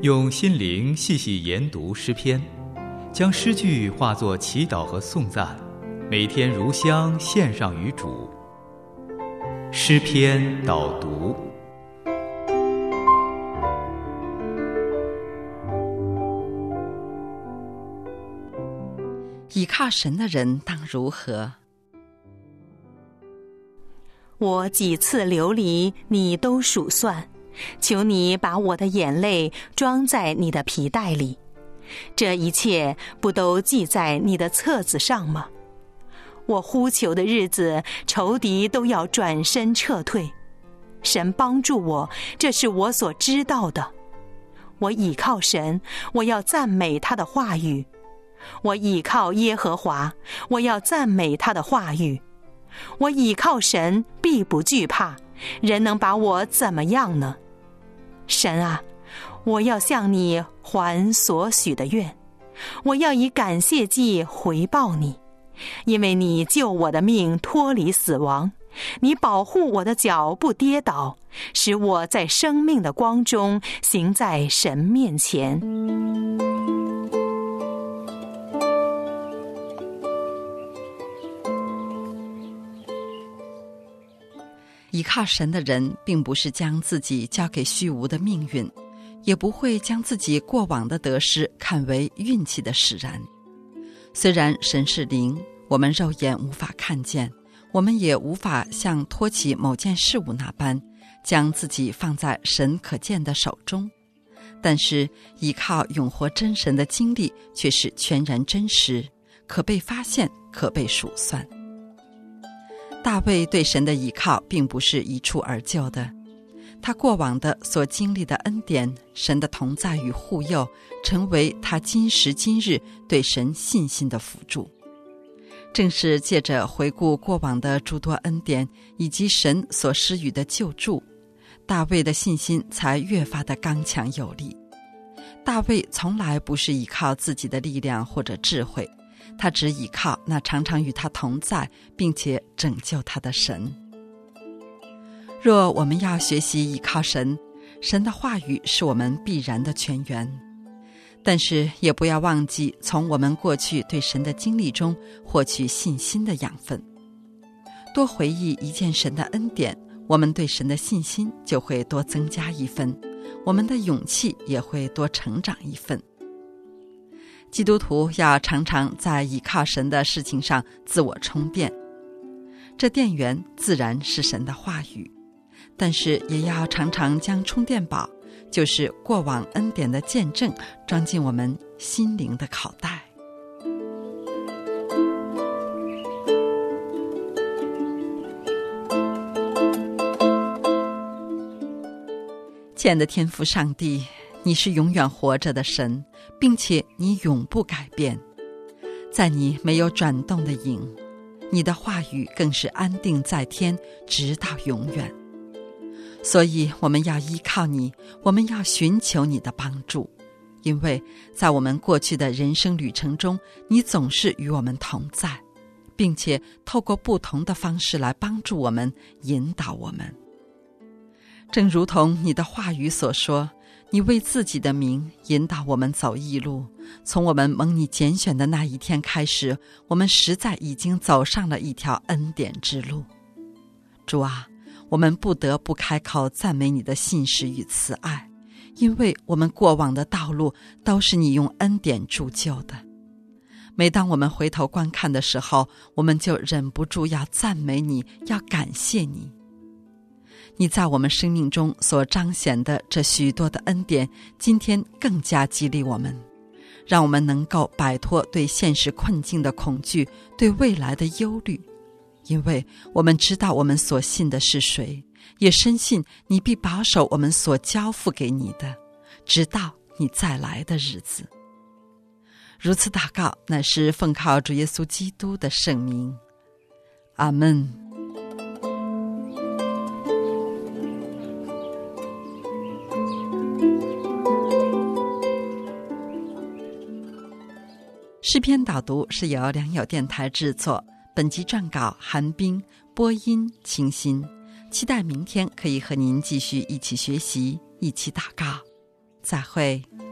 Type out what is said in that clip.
用心灵细细研读诗篇，将诗句化作祈祷和颂赞，每天如香献上于主。诗篇导读。 倚靠神的人当如何？ 我几次流离，你都数算，求你把我的眼泪装在你的皮带里，这一切不都记在你的册子上吗？我呼求的日子，仇敌都要转身撤退。神帮助我，这是我所知道的。我倚靠神，我要赞美他的话语。我倚靠耶和华，我要赞美他的话语。我倚靠神，必不惧怕，人能把我怎么样呢？神啊，我要向你还所许的愿，我要以感谢祭回报你，因为你救我的命脱离死亡，你保护我的脚不跌倒，使我在生命的光中行在神面前。 倚靠神的人并不是将自己交给虚无的命运，也不会将自己过往的得失看为运气的使然。虽然神是灵，我们肉眼无法看见，我们也无法像托起某件事物那般将自己放在神可见的手中，但是依靠永活真神的经历却是全然真实，可被发现，可被数算。大卫对神的倚靠并不是一蹴而就的，他过往的所经历的恩典，神的同在与护佑，成为他今时今日对神信心的辅助。正是借着回顾过往的诸多恩典以及神所施予的救助，大卫的信心才越发的刚强有力。大卫从来不是依靠自己的力量或者智慧，他只倚靠那常常与他同在并且拯救他的神。若我们要学习倚靠神，神的话语是我们必然的泉源，但是也不要忘记从我们过去对神的经历中获取信心的养分。多回忆一件神的恩典，我们对神的信心就会多增加一分，我们的勇气也会多成长一分。基督徒要常常在倚靠神的事情上自我充电，这电源自然是神的话语，但是也要常常将充电宝，就是过往恩典的见证，装进我们心灵的口袋。亲爱的天父上帝，你是永远活着的神，并且你永不改变，在你没有转动的影，你的话语更是安定在天，直到永远。所以我们要依靠你，我们要寻求你的帮助，因为在我们过去的人生旅程中，你总是与我们同在，并且透过不同的方式来帮助我们，引导我们。正如同你的话语所说，你为自己的名引导我们走义路，从我们蒙你拣选的那一天开始，我们实在已经走上了一条恩典之路。主啊，我们不得不开口赞美你的信实与慈爱，因为我们过往的道路都是你用恩典铸就的。每当我们回头观看的时候，我们就忍不住要赞美你，要感谢你。你在我们生命中所彰显的这许多的恩典，今天更加激励我们，让我们能够摆脱对现实困境的恐惧，对未来的忧虑，因为我们知道我们所信的是谁，也深信你必保守我们所交付给你的，直到你再来的日子。如此祷告，乃是奉靠主耶稣基督的圣名。阿们。诗篇导读是由良友电台制作，本集撰稿韩冰，播音清新。期待明天可以和您继续一起学习，一起祷告。 再会。